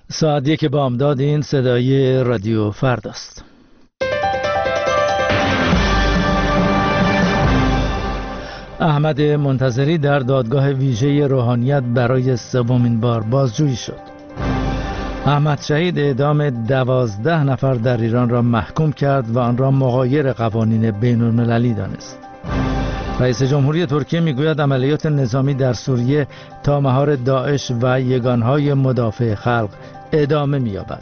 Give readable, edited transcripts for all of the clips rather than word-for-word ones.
ساعت 1 بامداد. این صدای رادیو فرداست. احمد منتظری در دادگاه ویژه روحانیت برای سومین بار بازجویی شد. احمد شهید اعدام 12 نفر در ایران را محکوم کرد و آن را مغایر قوانین بین المللی دانست. رئیس جمهوری ترکیه میگوید عملیات نظامی در سوریه تا مهار داعش و یگانهای مدافع خلق ادامه می‌یابد.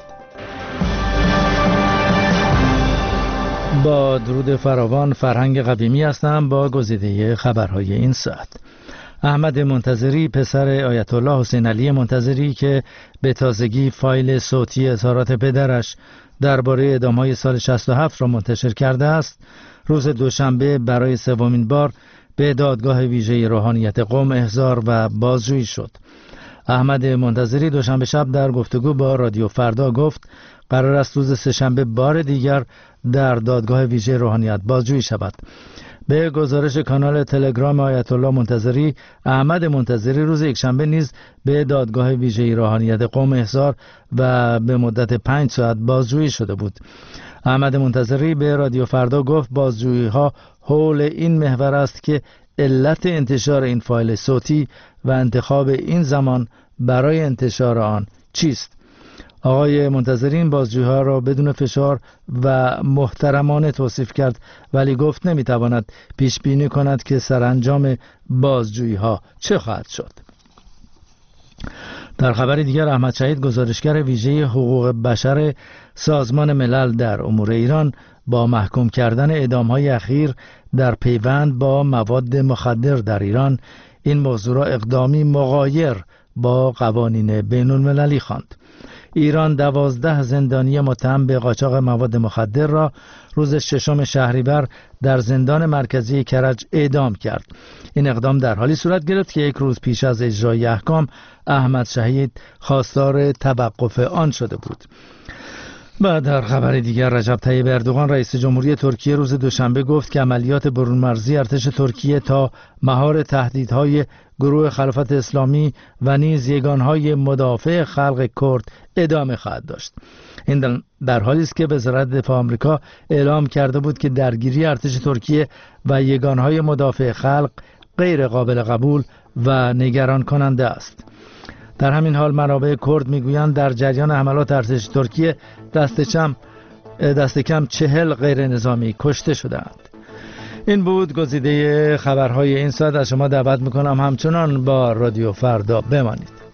با درود فراوان، فرهنگ قویمی هستم با گزیده خبرهای این ساعت. احمد منتظری پسر آیت الله حسین علی منتظری که به تازگی فایل صوتی اظهارات پدرش درباره اعدام‌های سال 67 را منتشر کرده است، روز دوشنبه برای سومین بار به دادگاه ویژه روحانیت قم احضار و بازجویی شد. احمد منتظری دوشنبه شب در گفتگو با رادیو فردا گفت قرار است روز سه‌شنبه بار دیگر در دادگاه ویژه روحانیت بازجویی شود. به گزارش کانال تلگرام آیت الله منتظری، احمد منتظری روز یکشنبه نیز به دادگاه ویژه روحانیت قم احضار و به مدت 5 ساعت بازجویی شده بود. احمد منتظری به رادیو فردا گفت بازجویی ها حول این محور است که علت انتشار این فایل صوتی و انتخاب این زمان برای انتشار آن چیست. آقای منتظری این بازجویی ها را بدون فشار و محترمانه توصیف کرد، ولی گفت نمیتواند پیش بینی کند که سرانجام بازجویی ها چه خواهد شد. در خبر دیگر، احمد شهید گزارشگر ویژه حقوق بشر سازمان ملل در امور ایران با محکوم کردن اعدام‌های اخیر در پیوند با مواد مخدر در ایران این موضوع را اقدامی مغایر با قوانین بین المللی خواند. ایران 12 زندانی متهم به قاچاق مواد مخدر را روز 6 شهریور در زندان مرکزی کرج اعدام کرد. این اقدام در حالی صورت گرفت که یک روز پیش از اجرای احکام احمد شهید خواستار توقف آن شده بود. و در خبر دیگر، رجب طیب اردوغان رئیس جمهوری ترکیه روز دوشنبه گفت که عملیات برون مرزی ارتش ترکیه تا مهار تهدیدهای گروه خلافت اسلامی و نیز یگانهای مدافع خلق کرد ادامه خواهد داشت. این در حالی است که وزارت دفاع آمریکا اعلام کرده بود که درگیری ارتش ترکیه و یگانهای مدافع خلق غیر قابل قبول و نگران کننده است. در همین حال منابع کرد میگویند در جریان حملات ارتش ترکیه دست کم 40 غیر نظامی کشته شدند. این بود گزیده خبرهای این ساعت. از شما دعوت میکنم همچنان با رادیو فردا بمانید.